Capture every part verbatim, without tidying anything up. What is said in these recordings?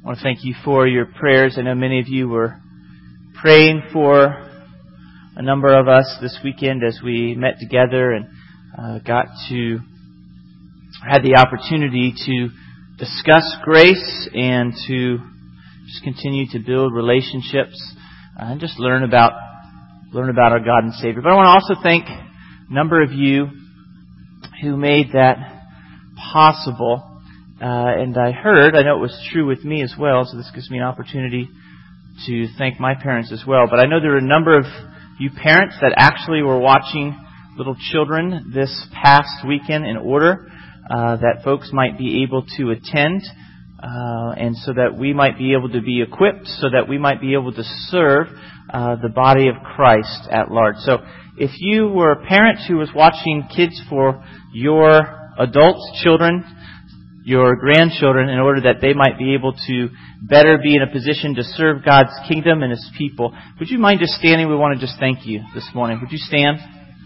I want to thank you for your prayers. I know many of you were praying for a number of us this weekend as we met together and uh, got to, had the opportunity to discuss grace and to just continue to build relationships uh, and just learn about, learn about our God and Savior. But I want to also thank a number of you who made that possible. Uh, and I heard, I know it was true with me as well, so this gives me an opportunity to thank my parents as well. But I know there were a number of you parents that actually were watching little children this past weekend in order uh, that folks might be able to attend uh, and so that we might be able to be equipped, so that we might be able to serve uh, the body of Christ at large. So if you were a parent who was watching kids for your adults, children, your grandchildren, in order that they might be able to better be in a position to serve God's kingdom and His people, would you mind just standing? We want to just thank you this morning. Would you stand?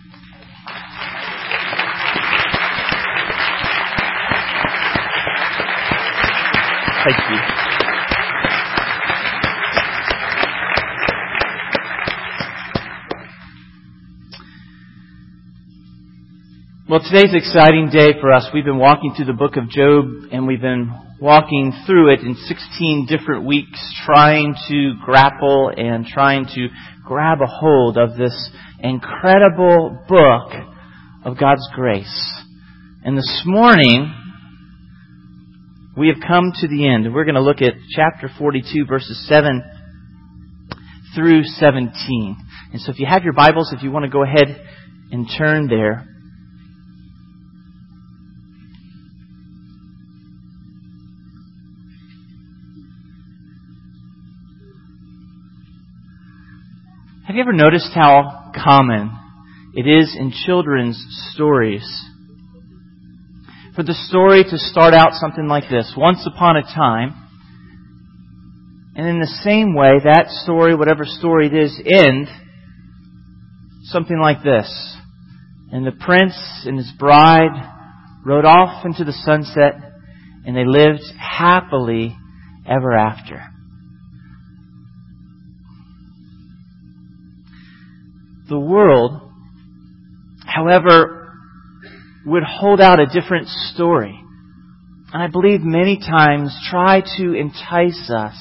Thank you. Well, today's an exciting day for us. We've been walking through the book of Job, and we've been walking through it in sixteen different weeks, trying to grapple and trying to grab a hold of this incredible book of God's grace. And this morning, we have come to the end. We're going to look at chapter forty-two, verses seven through seventeen. And so if you have your Bibles, if you want to go ahead and turn there. Have you ever noticed how common it is in children's stories for the story to start out something like this? Once upon a time. And in the same way, that story, whatever story it is, end something like this. And the prince and his bride rode off into the sunset, and they lived happily ever after. The world, however, would hold out a different story. And I believe many times try to entice us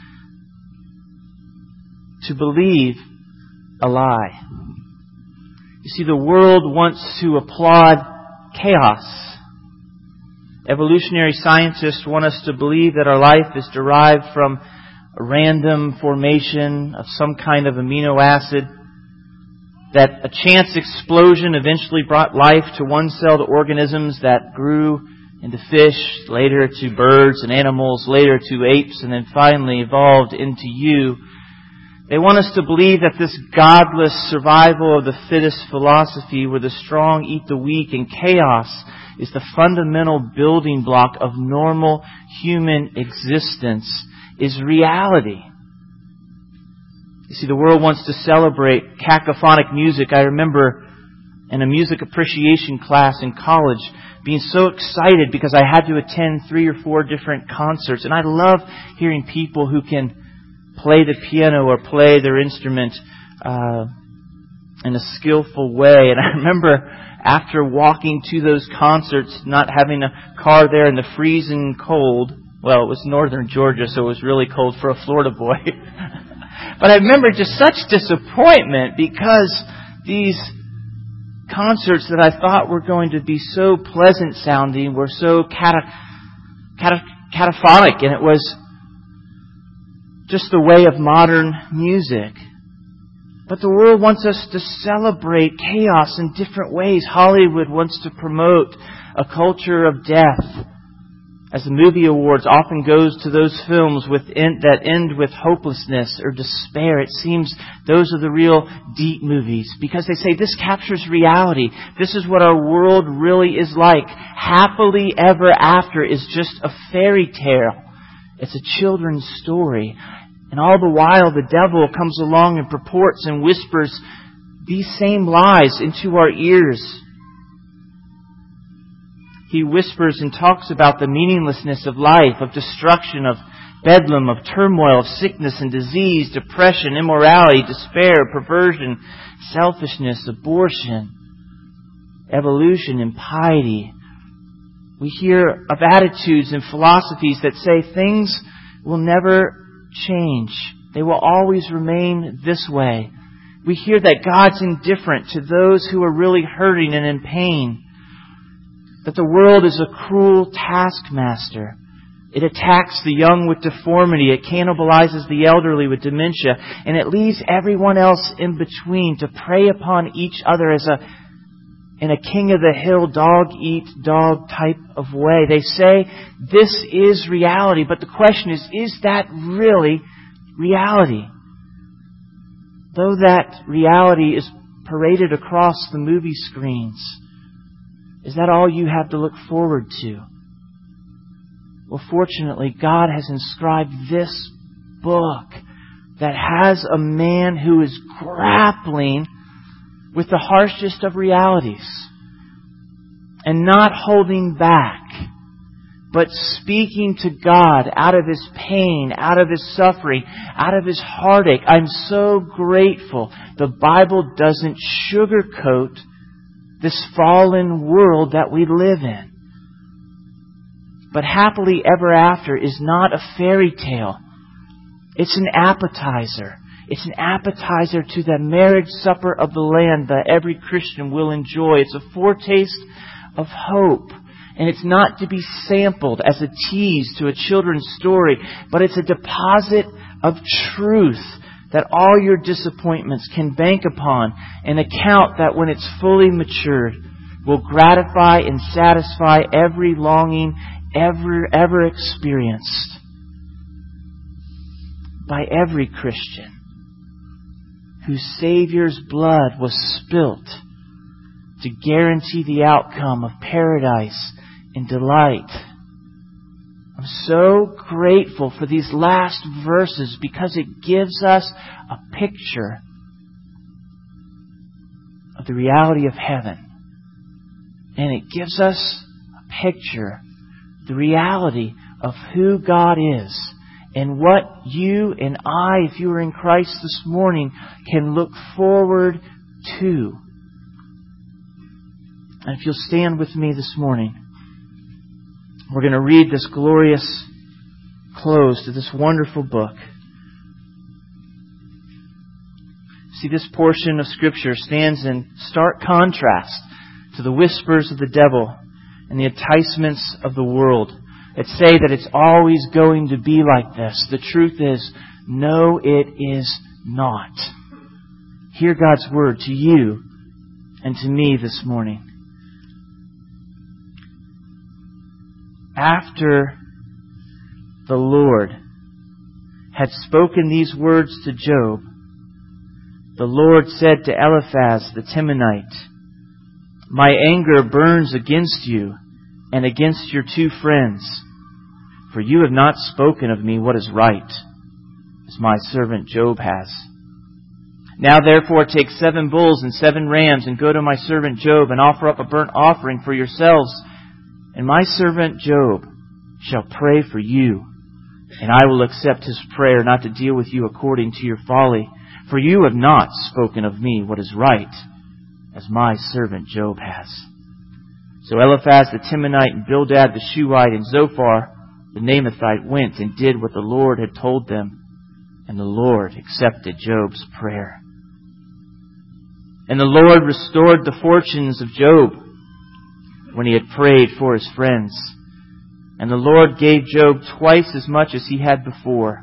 to believe a lie. You see, the world wants to applaud chaos. Evolutionary scientists want us to believe that our life is derived from a random formation of some kind of amino acid, that a chance explosion eventually brought life to one-celled organisms that grew into fish, later to birds and animals, later to apes, and then finally evolved into you. They want us to believe that this godless survival of the fittest philosophy, where the strong eat the weak and chaos is the fundamental building block of normal human existence, is reality. You see, the world wants to celebrate cacophonic music. I remember in a music appreciation class in college being so excited because I had to attend three or four different concerts. And I love hearing people who can play the piano or play their instrument uh, in a skillful way. And I remember after walking to those concerts, not having a car there in the freezing cold. Well, it was northern Georgia, so it was really cold for a Florida boy. But I remember just such disappointment because these concerts that I thought were going to be so pleasant sounding were so cata- cata- cataphonic, and it was just the way of modern music. But the world wants us to celebrate chaos in different ways. Hollywood wants to promote a culture of death, as the movie awards often goes to those films within, that end with hopelessness or despair. It seems those are the real deep movies because they say this captures reality. This is what our world really is like. Happily ever after is just a fairy tale. It's a children's story. And all the while the devil comes along and purports and whispers these same lies into our ears. he whispers and talks about the meaninglessness of life, of destruction, of bedlam, of turmoil, of sickness and disease, depression, immorality, despair, perversion, selfishness, abortion, evolution, impiety. We hear of attitudes and philosophies that say things will never change. They will always remain this way. We hear that God's indifferent to those who are really hurting and in pain. That the world is a cruel taskmaster. It attacks the young with deformity. It cannibalizes the elderly with dementia. And it leaves everyone else in between to prey upon each other as a in a king of the hill, dog-eat-dog type of way. They say this is reality. But the question is, is that really reality? Though that reality is paraded across the movie screens, is that all you have to look forward to? Well, fortunately, God has inscribed this book that has a man who is grappling with the harshest of realities and not holding back, but speaking to God out of His pain, out of His suffering, out of His heartache. I'm so grateful the Bible doesn't sugarcoat this fallen world that we live in. But happily ever after is not a fairy tale. It's an appetizer. It's an appetizer to the marriage supper of the Lamb that every Christian will enjoy. It's a foretaste of hope. And it's not to be sampled as a tease to a children's story, but it's a deposit of truth that all your disappointments can bank upon, an account that when it's fully matured will gratify and satisfy every longing ever, ever experienced by every Christian whose Savior's blood was spilt to guarantee the outcome of paradise and delight. I'm so grateful for these last verses because it gives us a picture of the reality of heaven. And it gives us a picture, the reality of who God is and what you and I, if you are in Christ this morning, can look forward to. And if you'll stand with me this morning, we're going to read this glorious close to this wonderful book. See, this portion of Scripture stands in stark contrast to the whispers of the devil and the enticements of the world that say that it's always going to be like this. The truth is, no, it is not. Hear God's word to you and to me this morning. After the Lord had spoken these words to Job, the Lord said to Eliphaz the Temanite, "My anger burns against you and against your two friends, for you have not spoken of me what is right, as my servant Job has. Now therefore take seven bulls and seven rams and go to my servant Job and offer up a burnt offering for yourselves. And my servant Job shall pray for you, and I will accept his prayer not to deal with you according to your folly. For you have not spoken of me what is right, as my servant Job has." So Eliphaz the Temanite and Bildad the Shuhite and Zophar the Naamathite went and did what the Lord had told them, and the Lord accepted Job's prayer. And the Lord restored the fortunes of Job when he had prayed for his friends. And the Lord gave Job twice as much as he had before.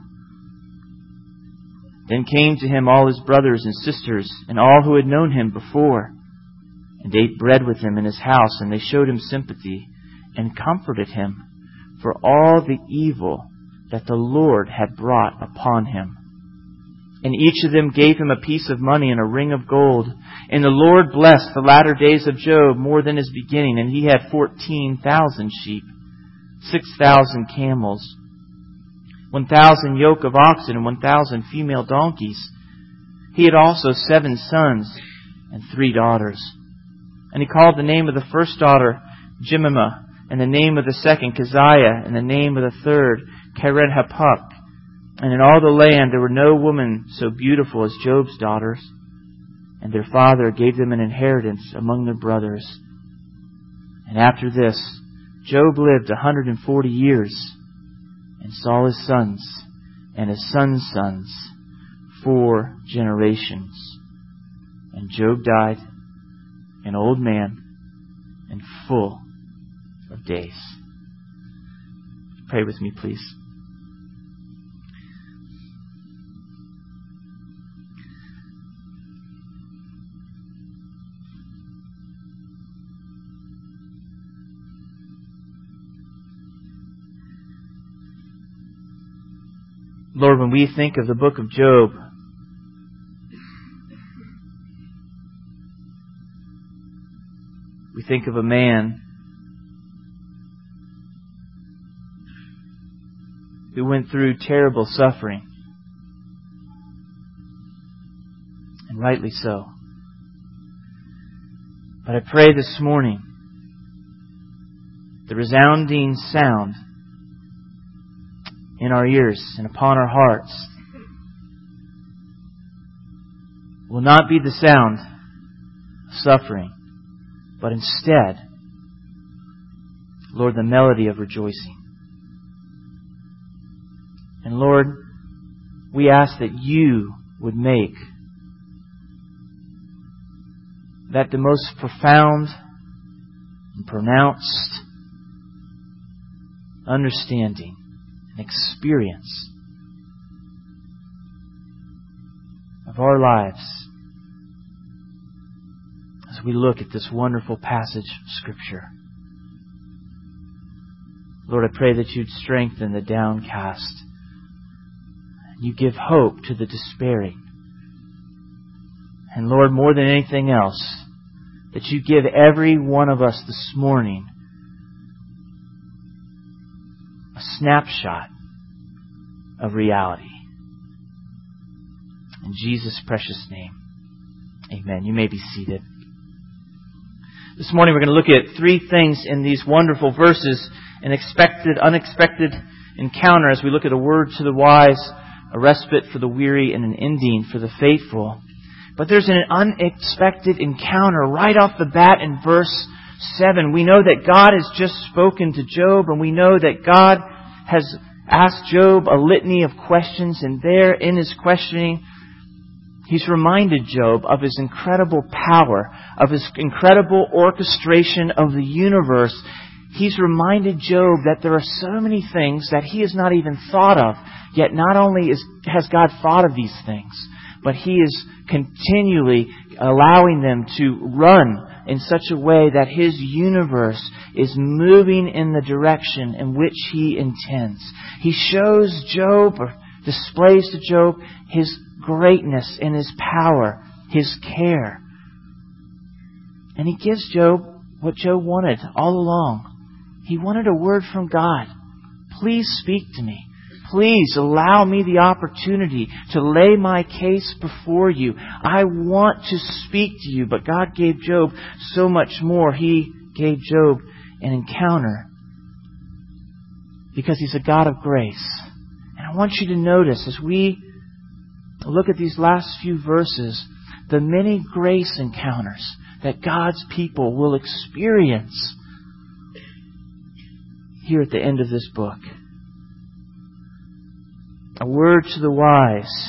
Then came to him all his brothers and sisters, and all who had known him before, and ate bread with him in his house, and they showed him sympathy, and comforted him for all the evil that the Lord had brought upon him. And each of them gave him a piece of money and a ring of gold. And the Lord blessed the latter days of Job more than his beginning. And he had fourteen thousand sheep, six thousand camels, one thousand yoke of oxen, and one thousand female donkeys. He had also seven sons and three daughters. And he called the name of the first daughter Jemimah, and the name of the second Keziah, and the name of the third Keren-Happuch. And in all the land there were no woman so beautiful as Job's daughters, and their father gave them an inheritance among their brothers. And after this, Job lived a hundred and forty years, and saw his sons and his sons' sons four generations. And Job died an old man and full of days. Pray with me, please. Lord, when we think of the book of Job, we think of a man who went through terrible suffering, and rightly so. But I pray this morning, the resounding sound in our ears and upon our hearts will not be the sound of suffering, but instead, Lord, the melody of rejoicing. And Lord, we ask that You would make that the most profound and pronounced understanding and experience of our lives as we look at this wonderful passage of Scripture. Lord, I pray that You'd strengthen the downcast. You give hope to the despairing. And Lord, more than anything else, that You give every one of us this morning a snapshot of reality. In Jesus' precious name, amen. You may be seated. This morning we're going to look at three things in these wonderful verses: an expected, unexpected encounter as we look at a word to the wise, a respite for the weary, and an ending for the faithful. But there's an unexpected encounter right off the bat in verse seven. We know that God has just spoken to Job, and we know that God has asked Job a litany of questions, and there in his questioning, He's reminded Job of His incredible power, of His incredible orchestration of the universe. He's reminded Job that there are so many things that he has not even thought of, yet not only is, has God thought of these things, but He is continually allowing them to run in such a way that His universe is moving in the direction in which He intends. He shows Job, or displays to Job, His greatness and His power, His care. And He gives Job what Job wanted all along. He wanted a word from God. Please speak to me. Please allow me the opportunity to lay my case before You. I want to speak to You. But God gave Job so much more. He gave Job an encounter because He's a God of grace. And I want you to notice as we look at these last few verses, the many grace encounters that God's people will experience here at the end of this book. A word to the wise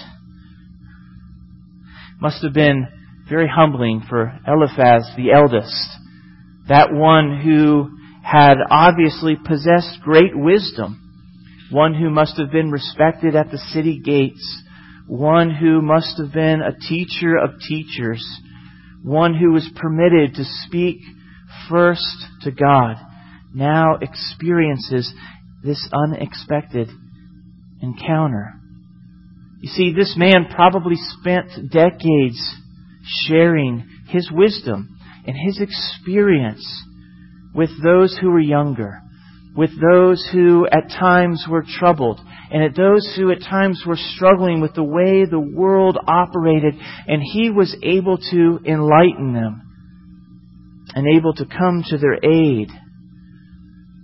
must have been very humbling for Eliphaz the eldest, that one who had obviously possessed great wisdom, one who must have been respected at the city gates, one who must have been a teacher of teachers, one who was permitted to speak first to God, now experiences this unexpected encounter. You see, this man probably spent decades sharing his wisdom and his experience with those who were younger, with those who at times were troubled, and at those who at times were struggling with the way the world operated, and he was able to enlighten them and able to come to their aid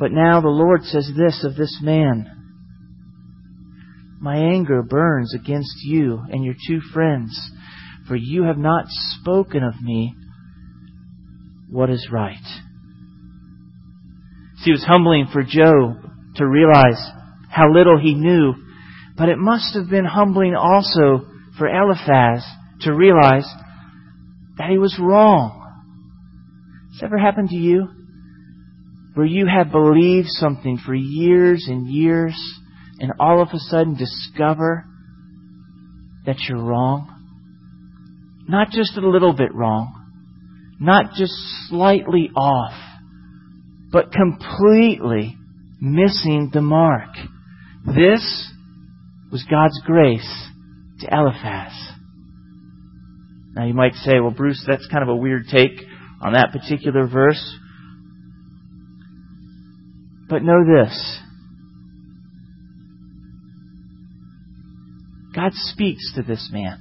But now the Lord says this of this man: my anger burns against you and your two friends, for you have not spoken of me what is right. See, it was humbling for Job to realize how little he knew, but it must have been humbling also for Eliphaz to realize that he was wrong. Has this ever happened to you? Where you have believed something for years and years, and all of a sudden discover that you're wrong? Not just a little bit wrong, not just slightly off, but completely missing the mark. This was God's grace to Eliphaz. Now you might say, well, Bruce, that's kind of a weird take on that particular verse. But know this: God speaks to this man.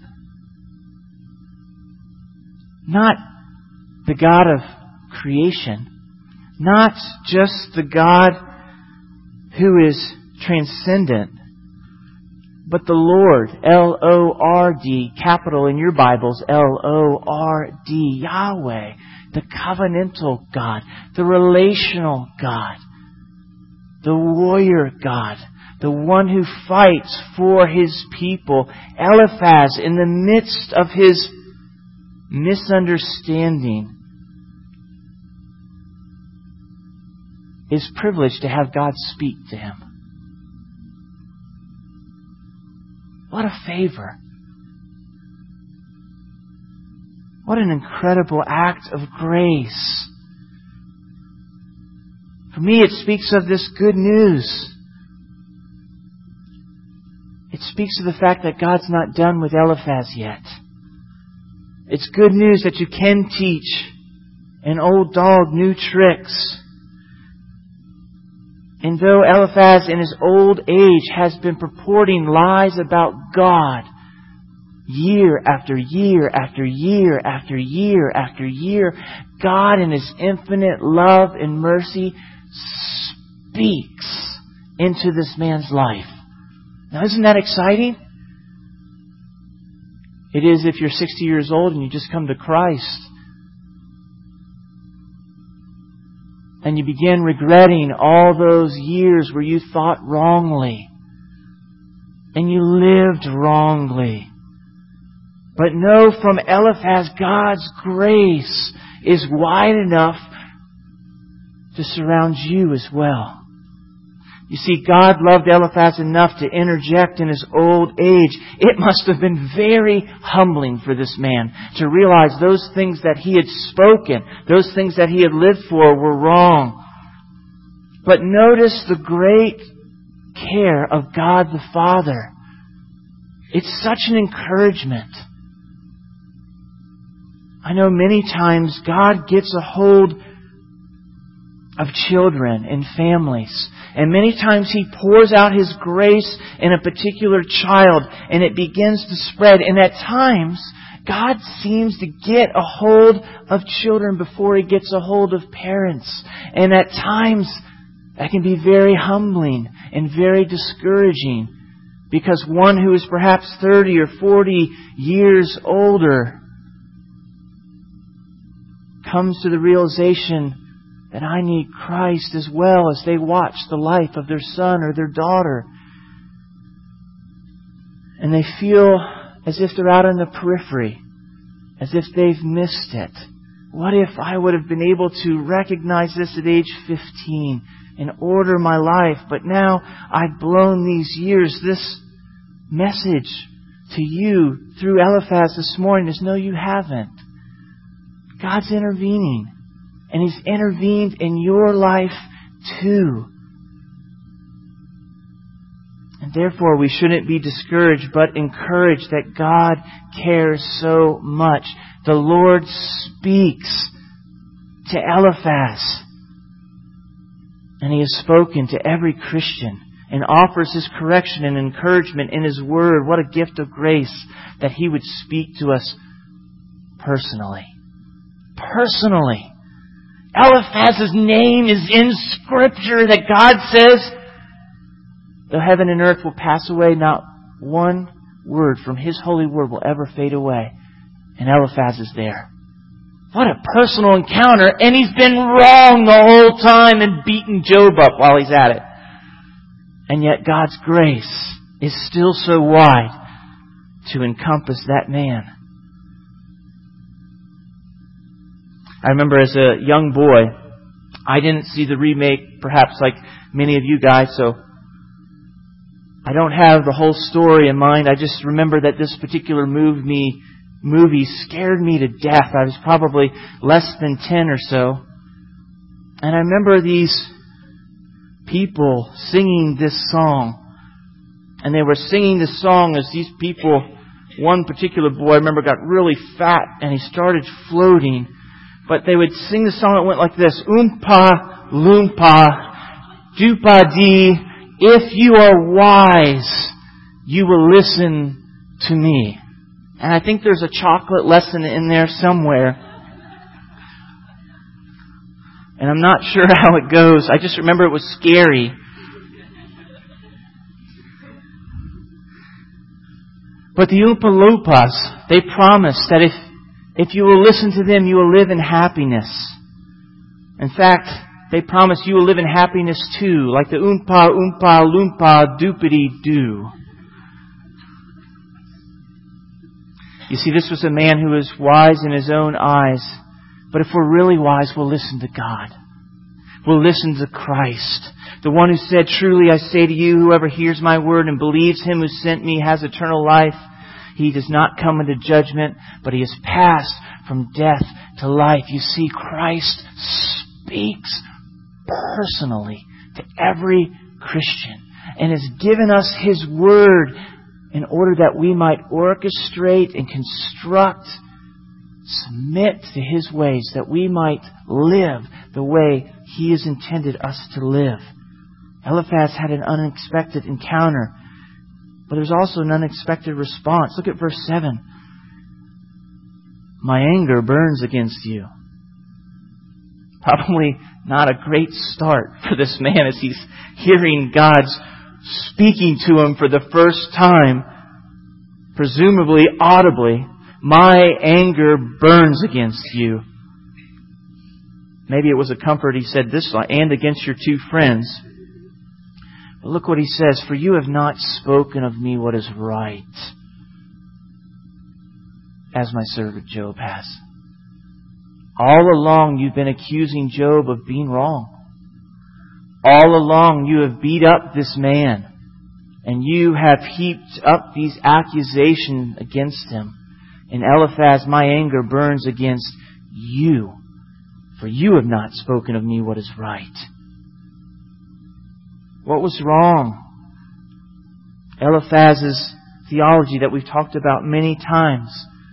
Not the God of creation, not just the God who is transcendent, but the Lord, L O R D, capital in your Bibles, L O R D, Yahweh, the covenantal God, the relational God, the warrior God, the one who fights for His people. Eliphaz, in the midst of his misunderstanding, is privileged to have God speak to him. What a favor. What an incredible act of grace. For me, it speaks of this good news. It speaks of the fact that God's not done with Eliphaz yet. It's good news that you can teach an old dog new tricks. And though Eliphaz in his old age has been purporting lies about God year after year after year after year after year, God in His infinite love and mercy speaks into this man's life. Now, isn't that exciting? It is if you're sixty years old and you just come to Christ and you begin regretting all those years where you thought wrongly and you lived wrongly. But know from Eliphaz, God's grace is wide enough to surround you as well. You see, God loved Eliphaz enough to interject in his old age. It must have been very humbling for this man to realize those things that he had spoken, those things that he had lived for, were wrong. But notice the great care of God the Father. It's such an encouragement. I know many times God gets a hold of children and families. And many times He pours out His grace in a particular child and it begins to spread. And at times, God seems to get a hold of children before He gets a hold of parents. And at times, that can be very humbling and very discouraging, because one who is perhaps thirty or forty years older comes to the realization that I need Christ as well, as they watch the life of their son or their daughter. And they feel as if they're out on the periphery, as if they've missed it. What if I would have been able to recognize this at age fifteen and order my life? But now I've blown these years. This message to you through Eliphaz this morning is no, you haven't. God's intervening. And He's intervened in your life too. And therefore we shouldn't be discouraged, but encouraged that God cares so much. The Lord speaks to Eliphaz. And He has spoken to every Christian and offers His correction and encouragement in His Word. What a gift of grace that He would speak to us personally. Personally. Eliphaz's name is in Scripture that God says, though heaven and earth will pass away, not one word from His holy word will ever fade away. And Eliphaz is there. What a personal encounter. And he's been wrong the whole time and beaten Job up while he's at it. And yet God's grace is still so wide to encompass that man. I remember as a young boy, I didn't see the remake perhaps like many of you guys, so I don't have the whole story in mind. I just remember that this particular movie, me, movie scared me to death. I was probably less than ten or so. And I remember these people singing this song. And they were singing this song as these people, one particular boy I remember got really fat and he started floating. But they would sing the song that went like this. Oompa, loompa, doopa dee. If you are wise, you will listen to me. And I think there's a chocolate lesson in there somewhere. And I'm not sure how it goes. I just remember it was scary. But the Oompa Loompas, they promised that if, if you will listen to them, you will live in happiness. In fact, they promise you will live in happiness too, like the Oompa, Oompa, Loompa, Doopity Doo. You see, this was a man who was wise in his own eyes. But if we're really wise, we'll listen to God. We'll listen to Christ. The one who said, truly I say to you, whoever hears my word and believes Him who sent me has eternal life. He does not come into judgment, but he has passed from death to life. You see, Christ speaks personally to every Christian and has given us His word in order that we might orchestrate and construct, submit to His ways, that we might live the way He has intended us to live. Eliphaz had an unexpected encounter, but there's also an unexpected response. Look at verse seven. My anger burns against you. Probably not a great start for this man as he's hearing God's speaking to him for the first time, presumably audibly. My anger burns against you. Maybe it was a comfort he said this, and against your two friends. But look what he says, for you have not spoken of me what is right, as my servant Job has. All along you've been accusing Job of being wrong. All along you have beat up this man, and you have heaped up these accusations against him. In Eliphaz, my anger burns against you, for you have not spoken of me what is right. What was wrong? Eliphaz's theology that we've talked about many times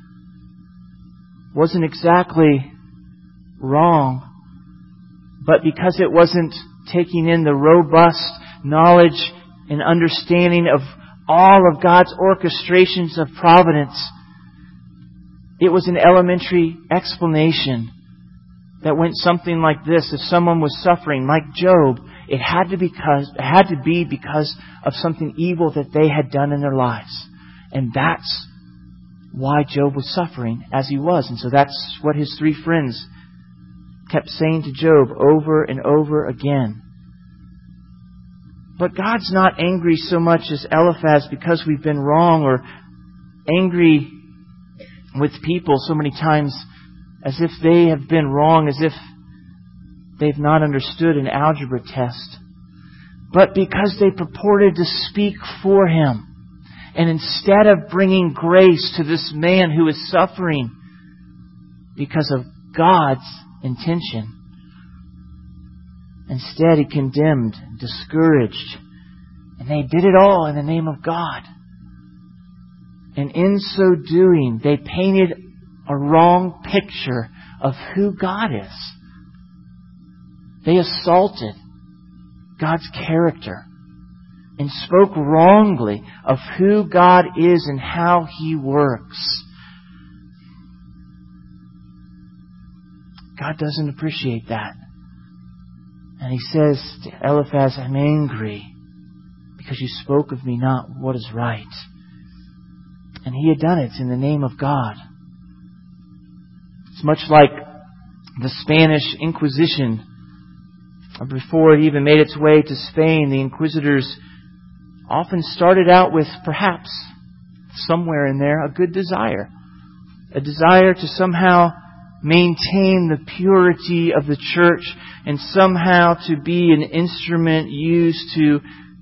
wasn't exactly wrong, but because it wasn't taking in the robust knowledge and understanding of all of God's orchestrations of providence, it was an elementary explanation that went something like this. If someone was suffering, like Job, it had to be because it had to be because of something evil that they had done in their lives. And that's why Job was suffering as he was. And so that's what his three friends kept saying to Job over and over again. But God's not angry so much as Eliphaz because we've been wrong, or angry with people so many times as if they have been wrong, as if they've not understood an algebra test. But because they purported to speak for him. And instead of bringing grace to this man who is suffering because of God's intention, instead he condemned, discouraged. And they did it all in the name of God. And in so doing, they painted a wrong picture of who God is. They assaulted God's character and spoke wrongly of who God is and how He works. God doesn't appreciate that. And he says to Eliphaz, I'm angry because you spoke of me not what is right. And he had done it in the name of God. It's much like the Spanish Inquisition. Before it even made its way to Spain, the inquisitors often started out with perhaps somewhere in there a good desire. A desire to somehow maintain the purity of the church and somehow to be an instrument used to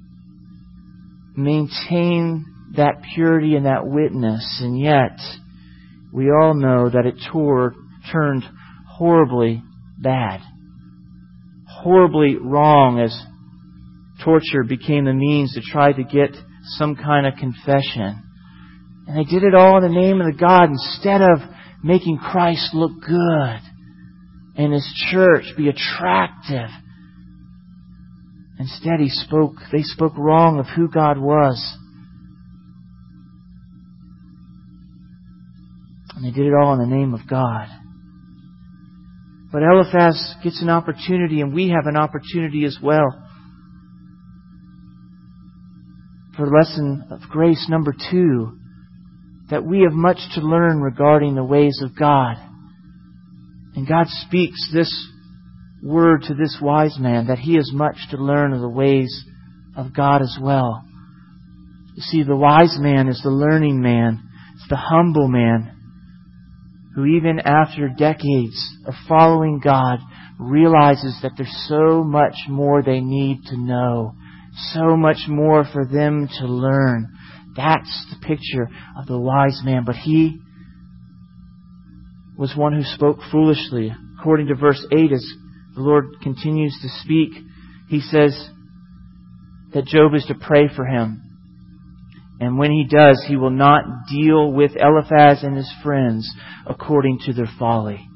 maintain that purity and that witness. And yet, we all know that it tore, turned horribly bad. Horribly wrong as torture became the means to try to get some kind of confession. And they did it all in the name of the God instead of making Christ look good and His church be attractive. Instead, he spoke. they spoke wrong of who God was. And they did it all in the name of God. But Eliphaz gets an opportunity, and we have an opportunity as well. For lesson of grace number two, that we have much to learn regarding the ways of God. And God speaks this word to this wise man, that he has much to learn of the ways of God as well. You see, the wise man is the learning man. It's the humble man who even after decades of following God realizes that there's so much more they need to know. So much more for them to learn. That's the picture of the wise man. But he was one who spoke foolishly. According to verse eight, as the Lord continues to speak, He says that Job is to pray for him. And when he does, he will not deal with Eliphaz and his friends according to their folly.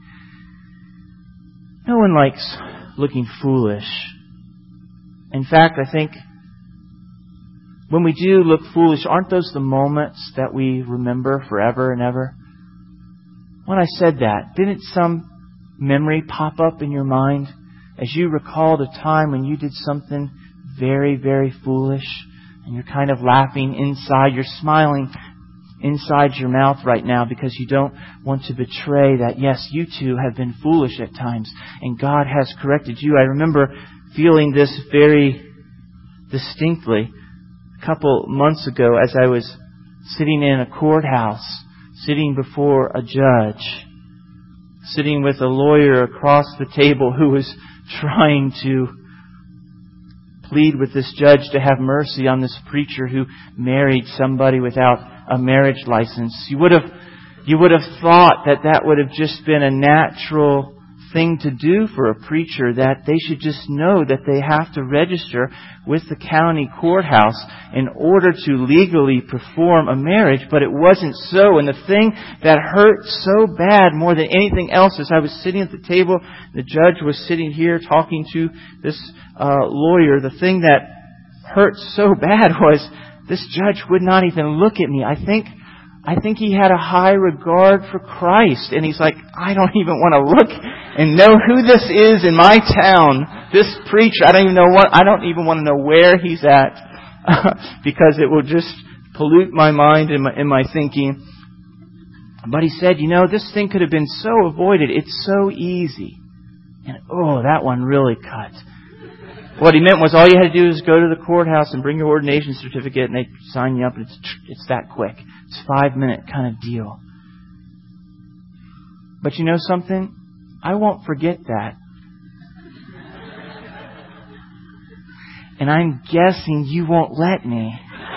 No one likes looking foolish. In fact, I think when we do look foolish, aren't those the moments that we remember forever and ever? When I said that, didn't some memory pop up in your mind as you recalled a time when you did something very, very foolish? And you're kind of laughing inside. You're smiling inside your mouth right now because you don't want to betray that, yes, you too have been foolish at times. And God has corrected you. I remember feeling this very distinctly a couple months ago as I was sitting in a courthouse, sitting before a judge, sitting with a lawyer across the table who was trying to plead with this judge to have mercy on this preacher who married somebody without a marriage license. You would have, you would have thought that that would have just been a natural thing to do for a preacher, that they should just know that they have to register with the county courthouse in order to legally perform a marriage. But it wasn't so. And the thing that hurt so bad more than anything else is I was sitting at the table, the judge was sitting here talking to this uh, lawyer. The thing that hurt so bad was this judge would not even look at me. I think I think he had a high regard for Christ. And he's like, I don't even want to look and know who this is in my town. This preacher, I don't even know what, I don't even want to know where he's at because it will just pollute my mind and my, and my thinking. But he said, you know, this thing could have been so avoided. It's so easy. And oh, that one really cut. What he meant was all you had to do is go to the courthouse and bring your ordination certificate and they sign you up. And it's, it's that quick. It's a five minute kind of deal. But you know something? I won't forget that. And I'm guessing you won't let me.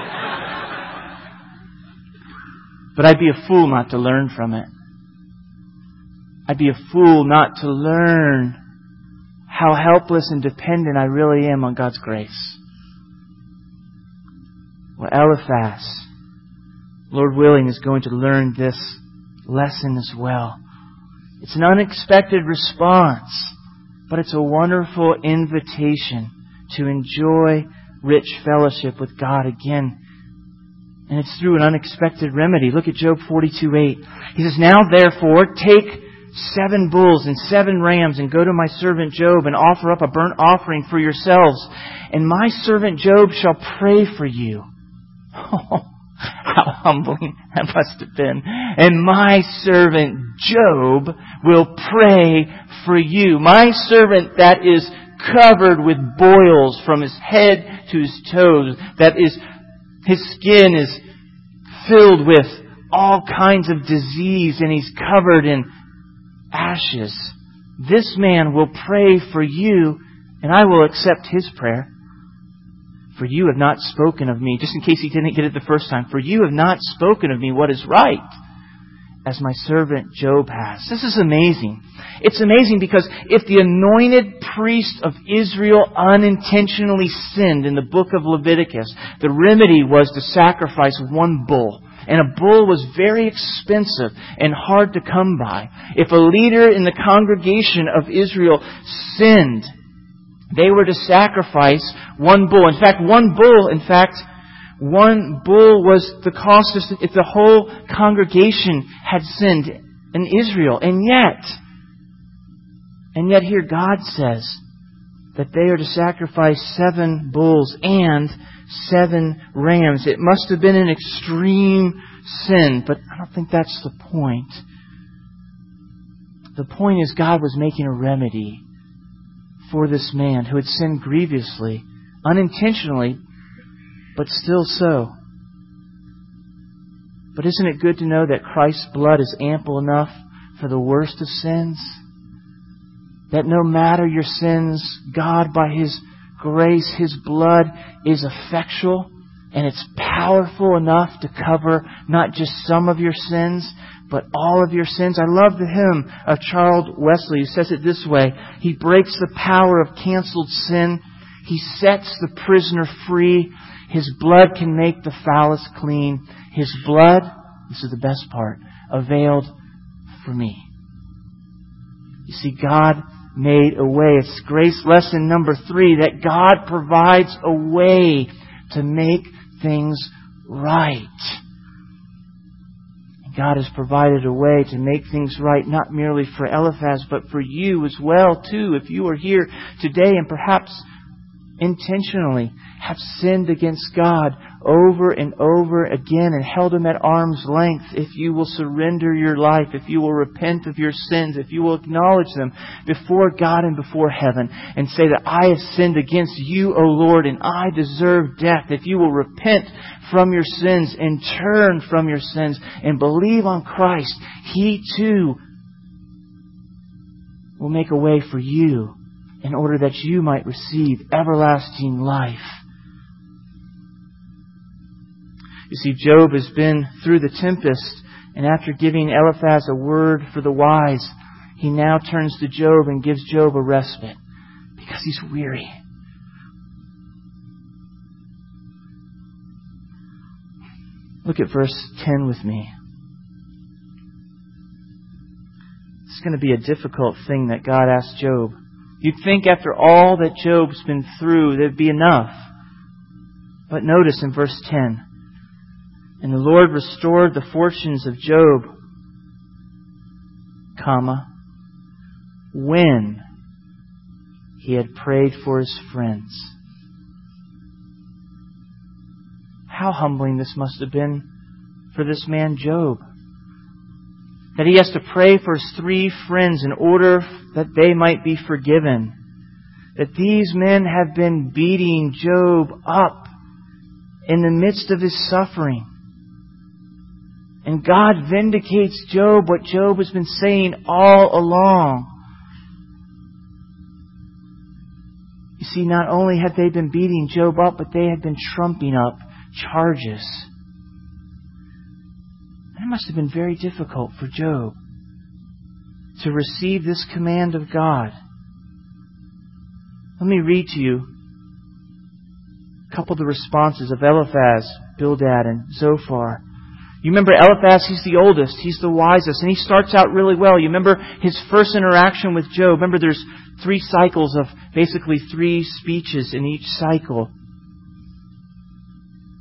But I'd be a fool not to learn from it. I'd be a fool not to learn how helpless and dependent I really am on God's grace. Well, Eliphaz, Lord willing, is going to learn this lesson as well. It's an unexpected response, but it's a wonderful invitation to enjoy rich fellowship with God again. And it's through an unexpected remedy. Look at Job forty-two eight. He says, now therefore take seven bulls and seven rams and go to my servant Job and offer up a burnt offering for yourselves. And my servant Job shall pray for you. Oh, how humbling that must have been. And my servant Job will pray for you. My servant that is covered with boils from his head to his toes, that is, his skin is filled with all kinds of disease and he's covered in ashes. This man will pray for you and I will accept his prayer. For you have not spoken of me, just in case he didn't get it the first time, for you have not spoken of me what is right, as my servant Job has. This is amazing. It's amazing because if the anointed priest of Israel unintentionally sinned in the book of Leviticus, the remedy was to sacrifice one bull. And a bull was very expensive and hard to come by. If a leader in the congregation of Israel sinned, they were to sacrifice one bull. In fact, one bull, in fact, one bull was the cost of, if the whole congregation had sinned in Israel. And yet, and yet here God says that they are to sacrifice seven bulls and seven rams. It must have been an extreme sin, but I don't think that's the point. The point is God was making a remedy for this man who had sinned grievously, unintentionally, but still so. But isn't it good to know that Christ's blood is ample enough for the worst of sins? That no matter your sins, God, by His grace, His blood is effectual and it's powerful enough to cover not just some of your sins, but all of your sins. I love the hymn of Charles Wesley who says it this way: He breaks the power of canceled sin. He sets the prisoner free. His blood can make the foulest clean. His blood, this is the best part, availed for me. You see, God made a way. It's grace lesson number three, that God provides a way to make things right. God has provided a way to make things right, not merely for Eliphaz, but for you as well, too. If you are here today and perhaps intentionally have sinned against God over and over again and held Him at arm's length, if you will surrender your life, if you will repent of your sins, if you will acknowledge them before God and before heaven and say that I have sinned against you, O Lord, and I deserve death, if you will repent from your sins and turn from your sins and believe on Christ, He too will make a way for you in order that you might receive everlasting life. You see, Job has been through the tempest, and after giving Eliphaz a word for the wise, he now turns to Job and gives Job a respite because he's weary. Look at verse ten with me. It's going to be a difficult thing that God asked Job. You'd think after all that Job's been through, there'd be enough. But notice in verse ten, and the Lord restored the fortunes of Job, comma, when he had prayed for his friends. How humbling this must have been for this man Job. That he has to pray for his three friends in order that they might be forgiven. That these men have been beating Job up in the midst of his suffering. And God vindicates Job, what Job has been saying all along. You see, not only had they been beating Job up, but they had been trumping up charges. It must have been very difficult for Job to receive this command of God. Let me read to you a couple of the responses of Eliphaz, Bildad, and Zophar. You remember Eliphaz, he's the oldest, he's the wisest, and he starts out really well. You remember his first interaction with Job. Remember there's three cycles of basically three speeches in each cycle.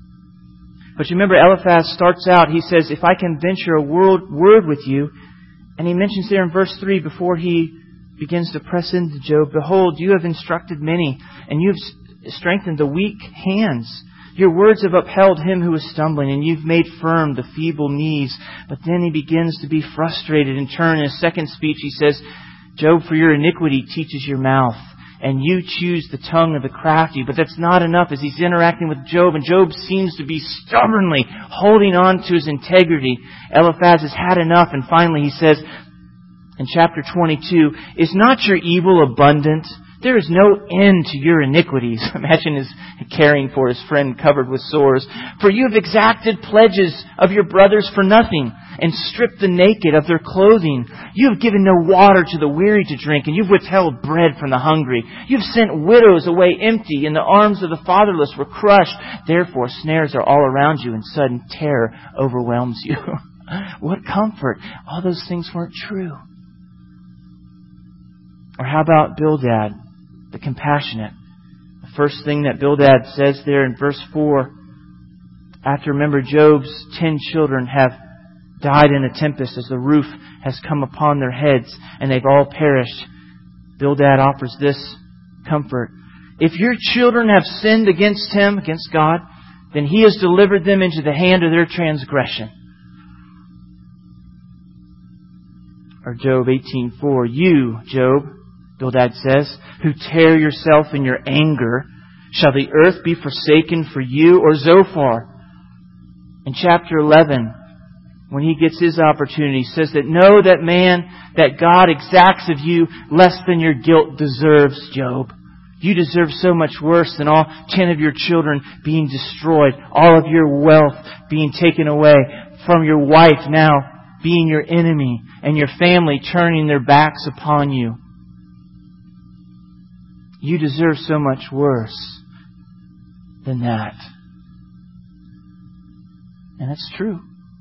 But you remember Eliphaz starts out, he says, if I can venture a word, word with you, And he mentions there in verse three, before he begins to press into Job, "Behold, you have instructed many, and you have strengthened the weak hands. Your words have upheld him who is stumbling, and you've made firm the feeble knees." But then he begins to be frustrated and turn. In his second speech, he says, "Job, for your iniquity teaches your mouth, and you choose the tongue of the crafty." But that's not enough as he's interacting with Job, and Job seems to be stubbornly holding on to his integrity. Eliphaz has had enough, and finally he says in chapter twenty-two, "Is not your evil abundant? There is no end to your iniquities." Imagine his caring for his friend covered with sores. "For you have exacted pledges of your brothers for nothing, and stripped the naked of their clothing. You have given no water to the weary to drink, and you've withheld bread from the hungry. You've sent widows away empty, and the arms of the fatherless were crushed. Therefore snares are all around you, and sudden terror overwhelms you." What comfort! All those things weren't true. Or how about Bildad, the compassionate? The first thing that Bildad says there in verse four, after, remember, Job's ten children have died in a tempest as the roof has come upon their heads and they've all perished, Bildad offers this comfort. "If your children have sinned against him," against God, "then he has delivered them into the hand of their transgression." Or Job eighteen four, "You, Job," Bildad says, "who tear yourself in your anger, shall the earth be forsaken for you?" Or Zophar in chapter eleven, when he gets his opportunity, says that, "Know that man, that God exacts of you less than your guilt deserves, Job. You deserve so much worse than all ten of your children being destroyed, all of your wealth being taken away, from your wife now being your enemy, and your family turning their backs upon you. You deserve so much worse than that." And it's true.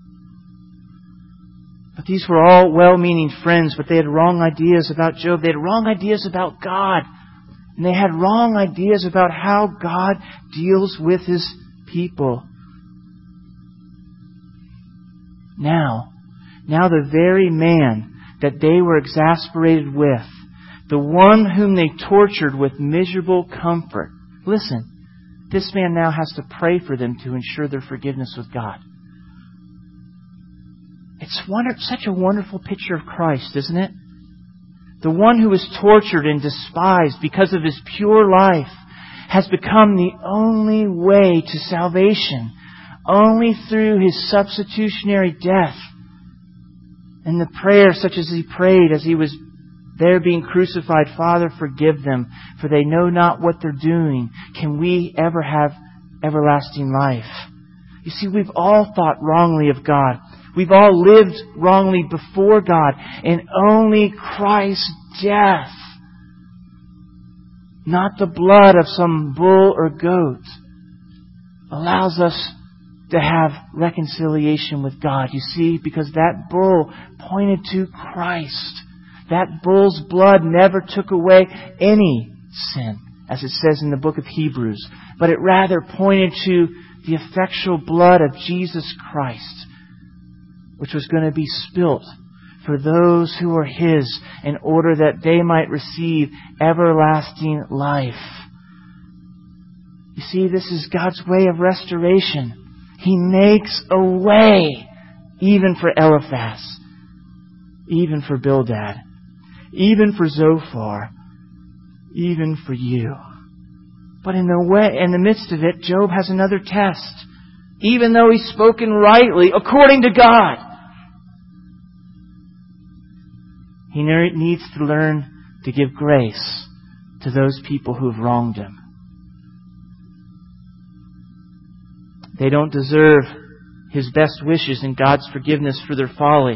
But these were all well-meaning friends, but they had wrong ideas about Job. They had wrong ideas about God. And they had wrong ideas about how God deals with His people. Now, now the very man that they were exasperated with, the one whom they tortured with miserable comfort, listen, this man now has to pray for them to ensure their forgiveness with God. It's wonder, such a wonderful picture of Christ, isn't it? The one who was tortured and despised because of His pure life has become the only way to salvation, only through His substitutionary death. And the prayer, such as He prayed as He was there being crucified, "Father, forgive them, for they know not what they're doing." Can we ever have everlasting life? You see, we've all thought wrongly of God. We've all lived wrongly before God. And only Christ's death, not the blood of some bull or goat, allows us to have reconciliation with God. You see, because that bull pointed to Christ. That bull's blood never took away any sin, as it says in the book of Hebrews, but it rather pointed to the effectual blood of Jesus Christ, which was going to be spilt for those who are His in order that they might receive everlasting life. You see, this is God's way of restoration. He makes a way even for Eliphaz, even for Bildad, even for Zophar, even for you. But in the way, in the midst of it, Job has another test. Even though he's spoken rightly, according to God, he needs to learn to give grace to those people who have wronged him. They don't deserve His best wishes and God's forgiveness for their folly.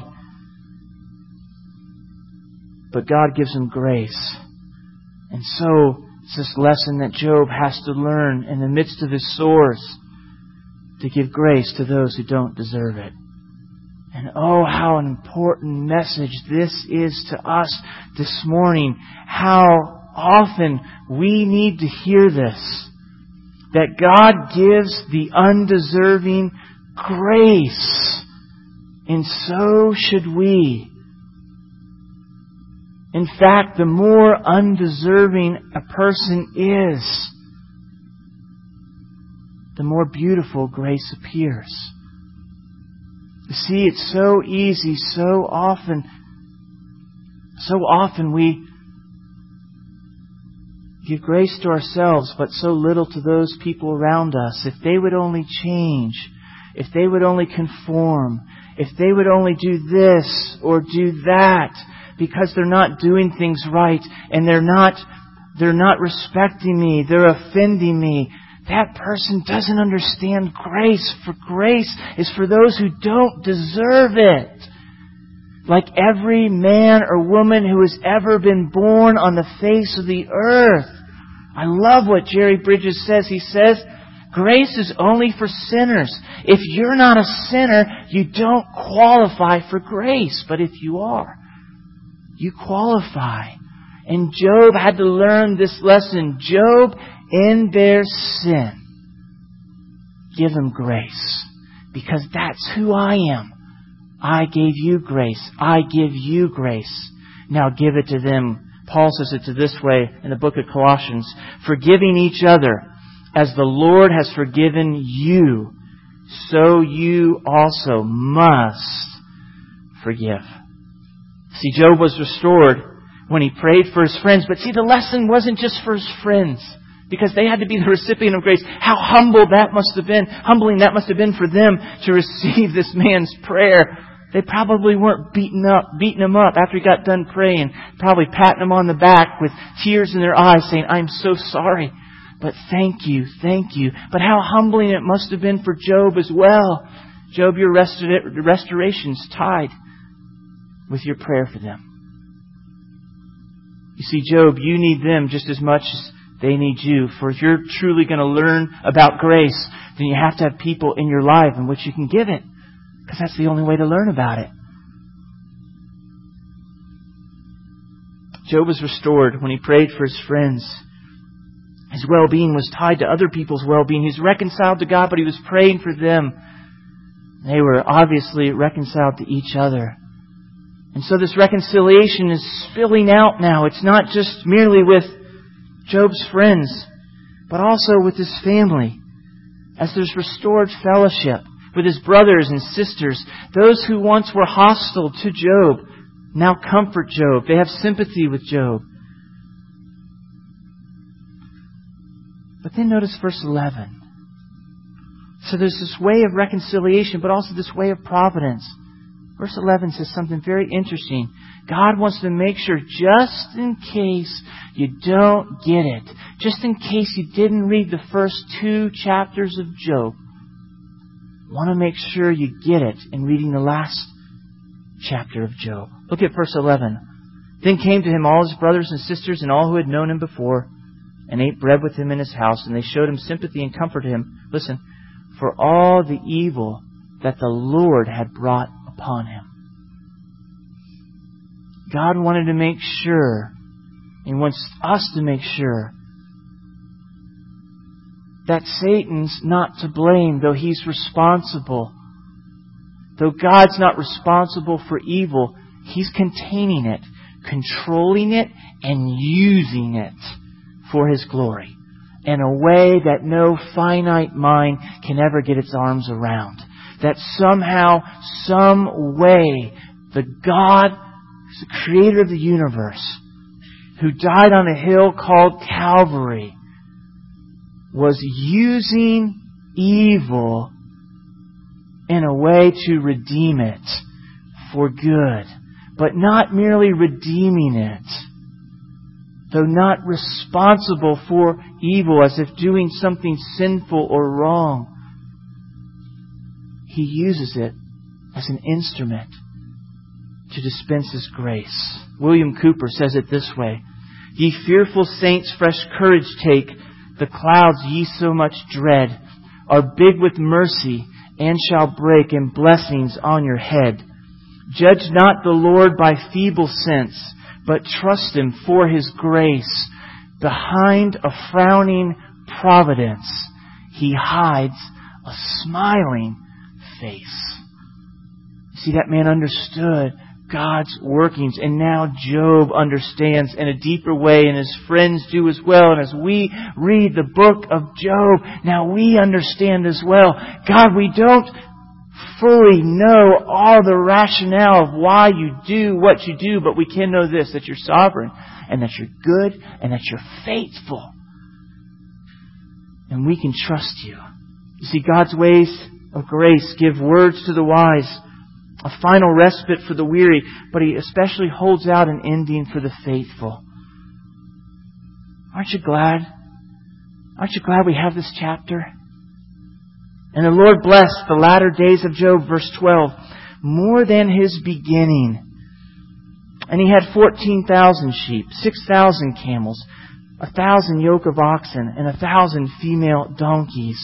But God gives them grace. And so, it's this lesson that Job has to learn in the midst of his sores, to give grace to those who don't deserve it. And oh, how an important message this is to us this morning. How often we need to hear this. That God gives the undeserving grace. And so should we In fact, the more undeserving a person is, the more beautiful grace appears. You see, it's so easy, so often, so often we give grace to ourselves, but so little to those people around us. If they would only change, if they would only conform, if they would only do this or do that, because they're not doing things right and they're not, they're not respecting me, they're offending me. That person doesn't understand grace. For grace is for those who don't deserve it. Like every man or woman who has ever been born on the face of the earth. I love what Jerry Bridges says. He says, grace is only for sinners. If you're not a sinner, you don't qualify for grace. But if you are, you qualify. And Job had to learn this lesson. Job, in their sin, give them grace. Because that's who I am. I gave you grace. I give you grace. Now give it to them. Paul says it to this way in the book of Colossians. Forgiving each other as the Lord has forgiven you, so you also must forgive. See, Job was restored when he prayed for his friends. But see, the lesson wasn't just for his friends, because they had to be the recipient of grace. How humble that must have been, humbling that must have been for them to receive this man's prayer. They probably weren't beating up, beating him up after he got done praying, probably patting him on the back with tears in their eyes saying, I'm so sorry, but thank you, thank you. But how humbling it must have been for Job as well. Job, your restor- restoration's tied with your prayer for them. You see, Job, you need them just as much as they need you. For if you're truly going to learn about grace, then you have to have people in your life in which you can give it. Because that's the only way to learn about it. Job was restored when he prayed for his friends. His well-being was tied to other people's well-being. He was reconciled to God, but he was praying for them. They were obviously reconciled to each other. And so this reconciliation is spilling out now. It's not just merely with Job's friends, but also with his family. As there's restored fellowship with his brothers and sisters, those who once were hostile to Job now comfort Job. They have sympathy with Job. But then notice verse eleven. So there's this way of reconciliation, but also this way of providence. Verse eleven says something very interesting. God wants to make sure, just in case you don't get it, just in case you didn't read the first two chapters of Job, want to make sure you get it in reading the last chapter of Job. Look at verse eleven. Then came to him all his brothers and sisters and all who had known him before, and ate bread with him in his house, and they showed him sympathy and comforted him. Listen, for all the evil that the Lord had brought upon him. God wanted to make sure, and wants us to make sure, that Satan's not to blame, though he's responsible. Though God's not responsible for evil, He's containing it, controlling it, and using it for His glory in a way that no finite mind can ever get its arms around. That somehow, some way, the God, the creator of the universe, who died on a hill called Calvary, was using evil in a way to redeem it for good. But not merely redeeming it, though not responsible for evil as if doing something sinful or wrong. He uses it as an instrument to dispense His grace. William Cooper says it this way: "Ye fearful saints, fresh courage take. The clouds ye so much dread are big with mercy and shall break in blessings on your head. Judge not the Lord by feeble sense, but trust Him for His grace. Behind a frowning providence, He hides a smiling face." See, that man understood God's workings. And now Job understands in a deeper way, and his friends do as well. And as we read the book of Job, now we understand as well. God, we don't fully know all the rationale of why you do what you do, but we can know this, that you're sovereign, and that you're good, and that you're faithful. And we can trust you. You see, God's ways of grace give words to the wise, a final respite for the weary, but He especially holds out an ending for the faithful. Aren't you glad? Aren't you glad we have this chapter? And the Lord blessed the latter days of Job, verse twelve, more than his beginning. And he had fourteen thousand sheep, six thousand camels, a thousand yoke of oxen, and a thousand female donkeys.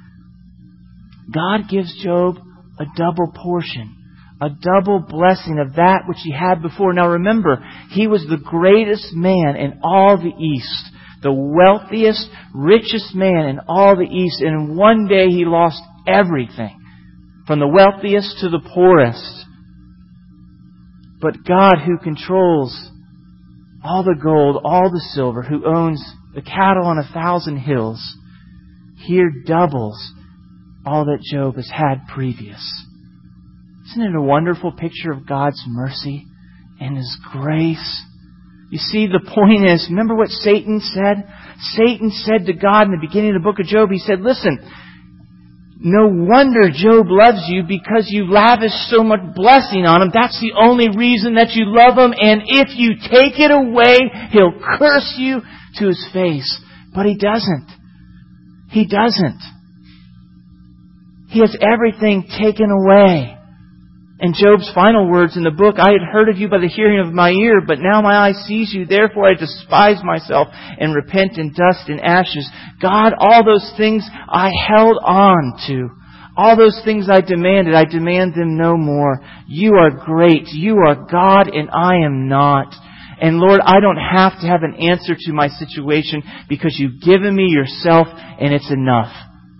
God gives Job a double portion, a double blessing of that which he had before. Now remember, he was the greatest man in all the East, the wealthiest, richest man in all the East. And in one day he lost everything, from the wealthiest to the poorest. But God, who controls all the gold, all the silver, who owns the cattle on a thousand hills, here doubles all that Job has had previous. Isn't it a wonderful picture of God's mercy and His grace? You see, the point is, remember what Satan said? Satan said to God in the beginning of the book of Job, he said, listen, no wonder Job loves you, because you lavish so much blessing on him. That's the only reason that you love him. And if you take it away, he'll curse you to his face. But he doesn't. He doesn't. He has everything taken away. And Job's final words in the book, I had heard of you by the hearing of my ear, but now my eye sees you. Therefore I despise myself and repent in dust and ashes. God, all those things I held on to, all those things I demanded, I demand them no more. You are great. You are God and I am not. And Lord, I don't have to have an answer to my situation, because you've given me yourself and it's enough.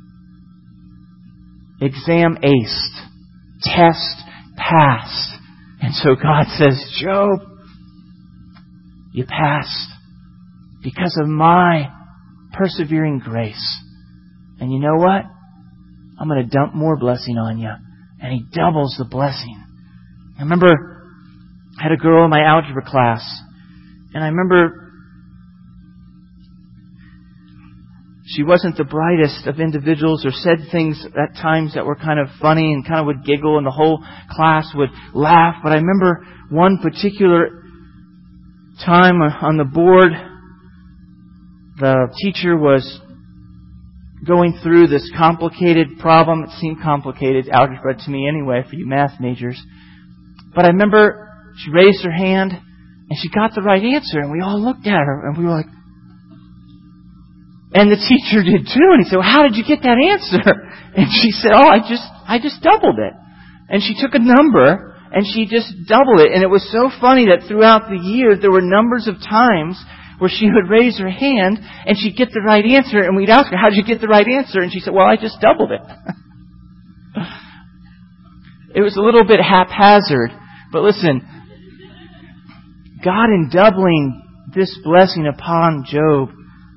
Exam aced. Test passed. And so God says, Job, you passed because of my persevering grace. And you know what? I'm going to dump more blessing on you. And He doubles the blessing. I remember I had a girl in my algebra class, and I remember she wasn't the brightest of individuals, or said things at times that were kind of funny and kind of would giggle, and the whole class would laugh. But I remember one particular time on the board, the teacher was going through this complicated problem. It seemed complicated, algebra to me anyway, for you math majors. But I remember she raised her hand and she got the right answer, and we all looked at her and we were like, and the teacher did too. And he said, well, how did you get that answer? And she said, oh, I just, I just doubled it. And she took a number and she just doubled it. And it was so funny that throughout the years, there were numbers of times where she would raise her hand and she'd get the right answer. And we'd ask her, how did you get the right answer? And she said, well, I just doubled it. It was a little bit haphazard. But listen, God in doubling this blessing upon Job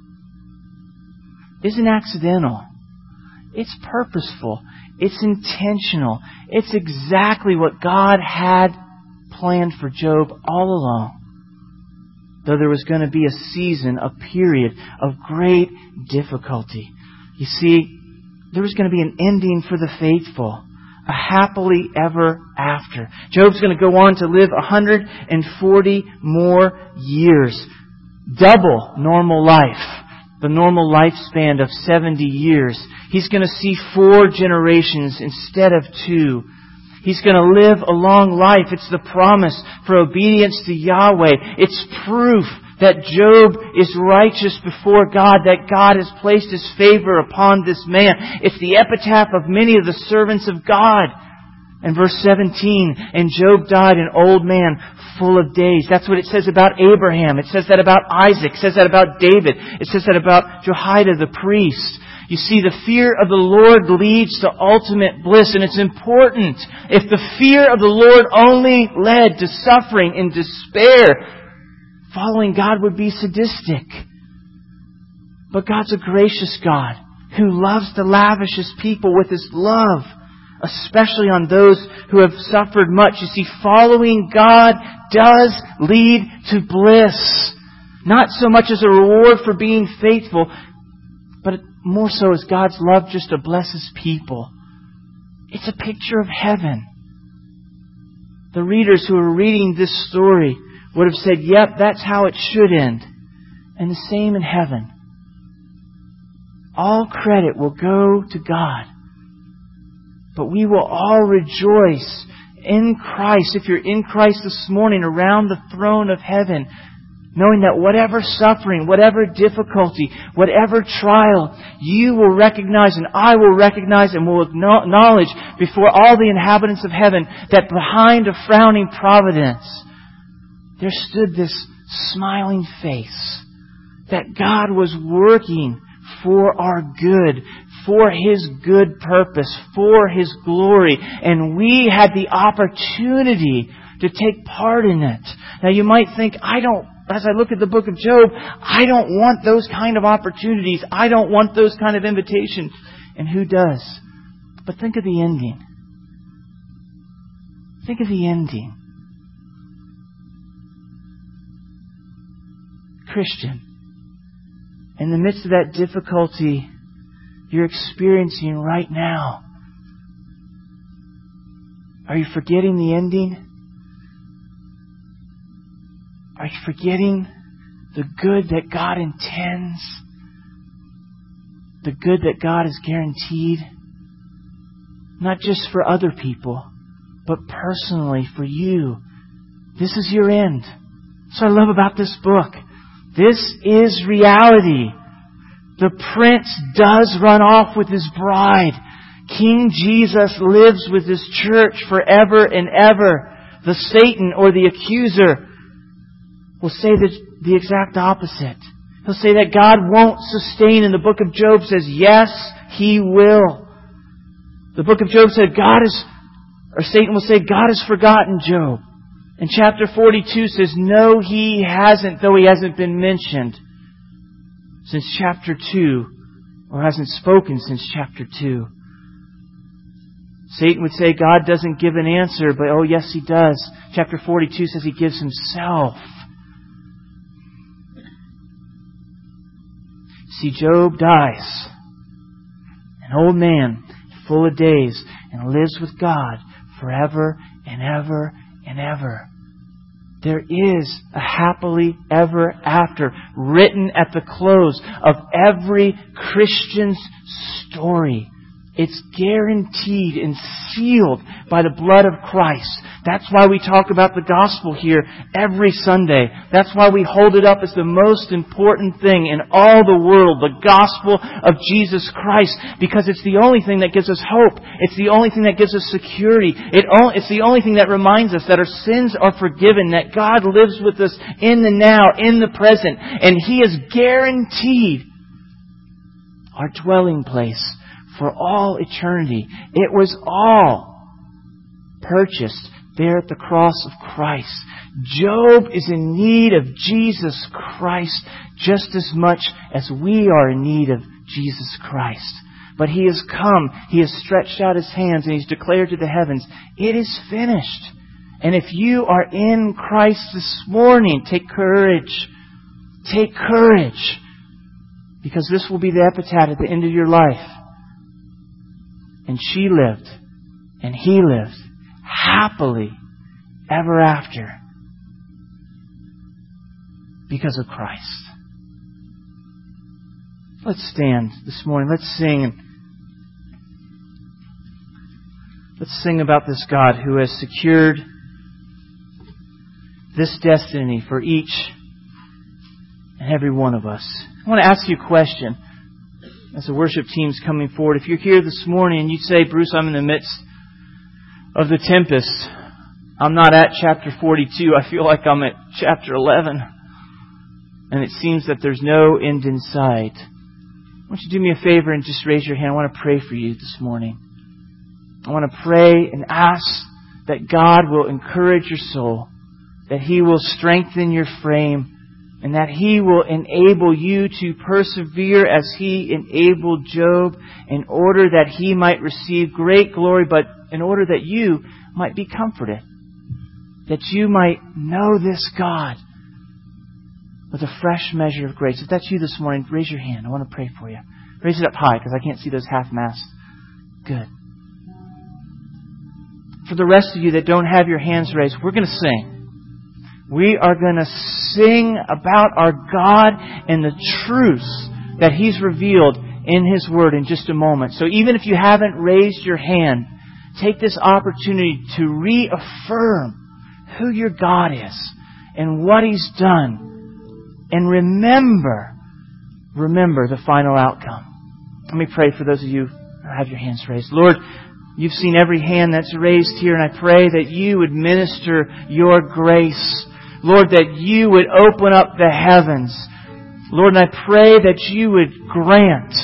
isn't accidental. It's purposeful. It's intentional. It's exactly what God had planned for Job all along. Though there was going to be a season, a period of great difficulty. You see, there was going to be an ending for the faithful. A happily ever after. Job's going to go on to live one hundred forty more years. Double normal life. The normal lifespan of seventy years. He's going to see four generations instead of two. He's going to live a long life. It's the promise for obedience to Yahweh. It's proof that Job is righteous before God, that God has placed His favor upon this man. It's the epitaph of many of the servants of God. And verse seventeen, and Job died an old man full of days. That's what it says about Abraham. It says that about Isaac. It says that about David. It says that about Jehoiada the priest. You see, the fear of the Lord leads to ultimate bliss, and it's important. If the fear of the Lord only led to suffering and despair, following God would be sadistic. But God's a gracious God who loves to lavish His people with His love, especially on those who have suffered much. You see, following God does lead to bliss. Not so much as a reward for being faithful, but more so as God's love just to bless His people. It's a picture of heaven. The readers who are reading this story would have said, yep, that's how it should end. And the same in heaven. All credit will go to God. But we will all rejoice in Christ, if you're in Christ this morning, around the throne of heaven, knowing that whatever suffering, whatever difficulty, whatever trial, you will recognize and I will recognize and will acknowledge before all the inhabitants of heaven that behind a frowning providence, there stood this smiling face, that God was working for our good, for His good purpose, for His glory. And we had the opportunity to take part in it. Now you might think, I don't, as I look at the book of Job, I don't want those kind of opportunities. I don't want those kind of invitations. And who does? But think of the ending. Think of the ending. Christian, in the midst of that difficulty you're experiencing right now, are you forgetting the ending? Are you forgetting the good that God intends? The good that God has guaranteed? Not just for other people, but personally for you. This is your end. That's what I love about this book. This is reality. The prince does run off with his bride. King Jesus lives with His church forever and ever. The Satan or the accuser will say the, the exact opposite. He'll say that God won't sustain, and the book of Job says, yes, He will. The book of Job said, God is, or Satan will say, God has forgotten Job. And chapter forty-two says, no, He hasn't, though He hasn't been mentioned since chapter two, or hasn't spoken since chapter two. Satan would say God doesn't give an answer, but oh yes, He does. Chapter forty-two says He gives Himself. See, Job dies, an old man, full of days, and lives with God forever and ever and ever. There is a happily ever after written at the close of every Christian's story. It's guaranteed and sealed by the blood of Christ. That's why we talk about the gospel here every Sunday. That's why we hold it up as the most important thing in all the world, the gospel of Jesus Christ, because it's the only thing that gives us hope. It's the only thing that gives us security. It It's the only thing that reminds us that our sins are forgiven, that God lives with us in the now, in the present, and He has guaranteed our dwelling place for all eternity. It was all purchased there at the cross of Christ. Job is in need of Jesus Christ just as much as we are in need of Jesus Christ. But He has come, He has stretched out His hands, and He's declared to the heavens, it is finished. And if you are in Christ this morning, take courage. Take courage. Because this will be the epitaph at the end of your life. And she lived, and he lived, happily ever after, because of Christ. Let's stand this morning. Let's sing. Let's sing about this God who has secured this destiny for each and every one of us. I want to ask you a question. As the worship team's coming forward, if you're here this morning and you say, Bruce, I'm in the midst of the tempest. I'm not at chapter forty-two. I feel like I'm at chapter eleven. And it seems that there's no end in sight. why don't you do me a favor and just raise your hand? I want to pray for you this morning. I want to pray and ask that God will encourage your soul, that He will strengthen your frame, and that He will enable you to persevere as He enabled Job, in order that he might receive great glory, but in order that you might be comforted, that you might know this God with a fresh measure of grace. If that's you this morning, raise your hand. I want to pray for you. Raise it up high, because I can't see those half-masts. Good. For the rest of you that don't have your hands raised, we're going to sing. We are going to sing about our God and the truths that He's revealed in His Word in just a moment. So even if you haven't raised your hand, take this opportunity to reaffirm who your God is and what He's done. And remember, remember the final outcome. Let me pray for those of you who have your hands raised. Lord, You've seen every hand that's raised here, and I pray that You would minister Your grace. Lord, that You would open up the heavens. Lord, and I pray that You would grant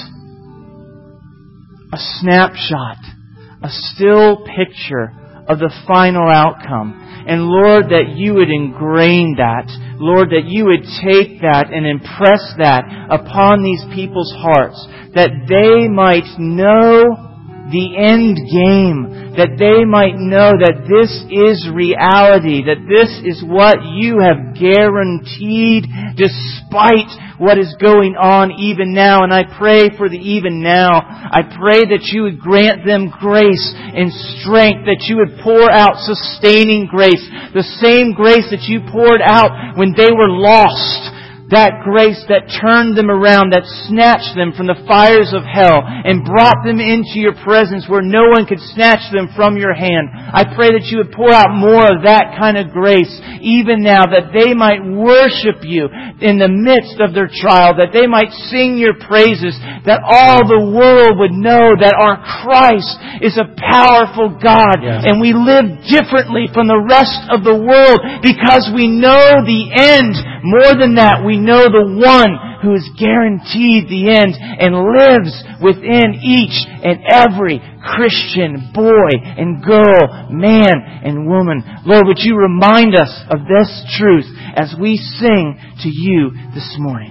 a snapshot, a still picture of the final outcome. And Lord, that You would ingrain that. Lord, that You would take that and impress that upon these people's hearts, that they might know the end game, that they might know that this is reality, that this is what You have guaranteed despite what is going on even now. And I pray for the even now. I pray that You would grant them grace and strength, that You would pour out sustaining grace, the same grace that You poured out when they were lost. That grace that turned them around, that snatched them from the fires of hell and brought them into Your presence where no one could snatch them from Your hand. I pray that You would pour out more of that kind of grace even now, that they might worship You in the midst of their trial, that they might sing Your praises, that all the world would know that our Christ is a powerful God. Yes. And we live differently from the rest of the world because we know the end. More than that, we know the one who is guaranteed the end and lives within each and every Christian boy and girl, man and woman. Lord, would You remind us of this truth as we sing to You this morning.